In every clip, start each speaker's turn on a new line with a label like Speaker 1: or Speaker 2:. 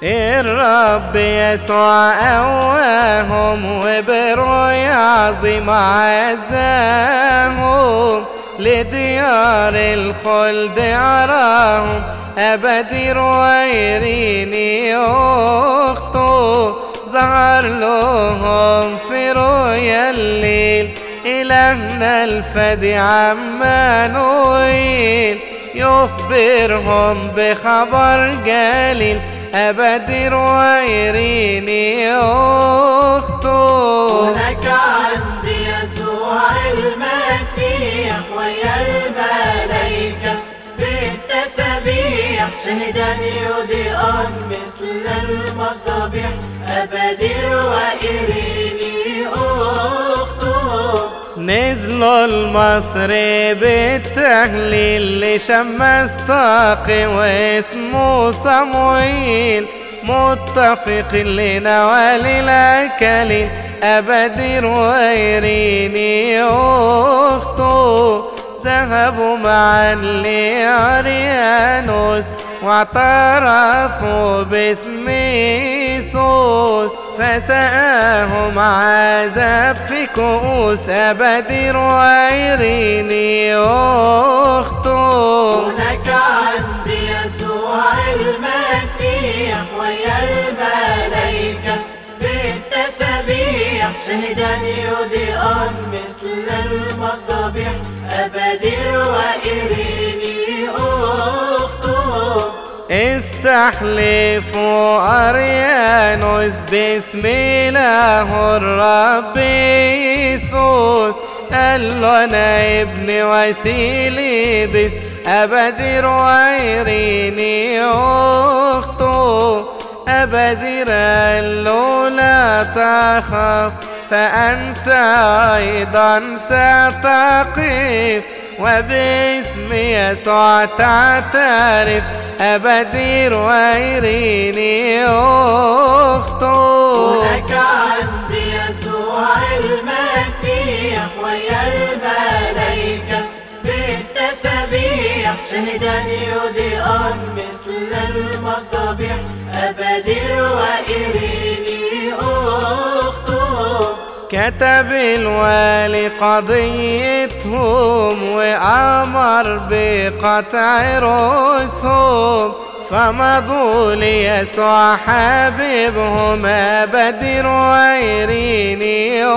Speaker 1: الرب يسوع قواهم وبرؤيا عظيمة عزاهم، لديار الخلد أراهم أبدي رويريني أخته. ظهر لهم في رؤيا الليل إلهنا الفدي عمانوئيل، يخبرهم بخبر جليل أبدي رويريني أخته.
Speaker 2: هناك عند يسوع المسيح ويا الملائكة بالتسبيح، شهدا يضيئان مثل المصابيح أبدي رويريني أخته.
Speaker 1: نزلوا لمصر بالتهليل لشمس طاقي واسمه صموئيل، متفق لنوال الأكاليل أبدي رويريني أخته. ذهبوا معا لأريانوس واعترفوا باسم يسوس، فسقاهم عذاب في كؤوس أبدي رويريني أخته.
Speaker 2: هناك عند يسوع المسيح ويا الملائكة بالتسبيح، شهدا يضيئان مثل المصابيح أبدي رويريني أخته.
Speaker 1: استحلفوا أريانوس باسم إله الرب يسوس، قال له أنا ابن وسيليدس أبدي رويريني أخته. أبدي قال له لا تخف فأنت أيضا ستقف، وباسم يسوع تعترف أبدي رويريني أخته.
Speaker 2: هناك عند يسوع المسيح ويا الملائكة بالتسبيح، شهدا يضيئان مثل المصابيح أبدي رويريني أخته.
Speaker 1: كتب الوالي قضيتهم وأمر بقطع رؤوسهم، فمضوا ليسوع حبيبهم أبدي رويريني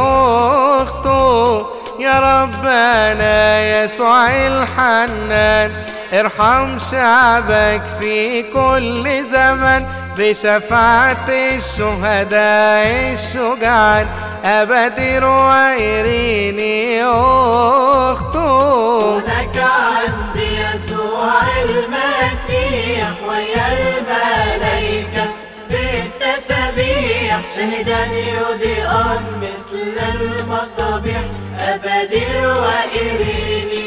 Speaker 1: أخته. يا ربنا يسوع الحنان ارحم شعبك في كل زمن، بشفاعة الشهداء الشجعان أبدي رويريني أخته.
Speaker 2: هناك عند يسوع المسيح ويا الملائكة بالتسبيح، شهدا يضيئان مثل المصابيح أبدي رويريني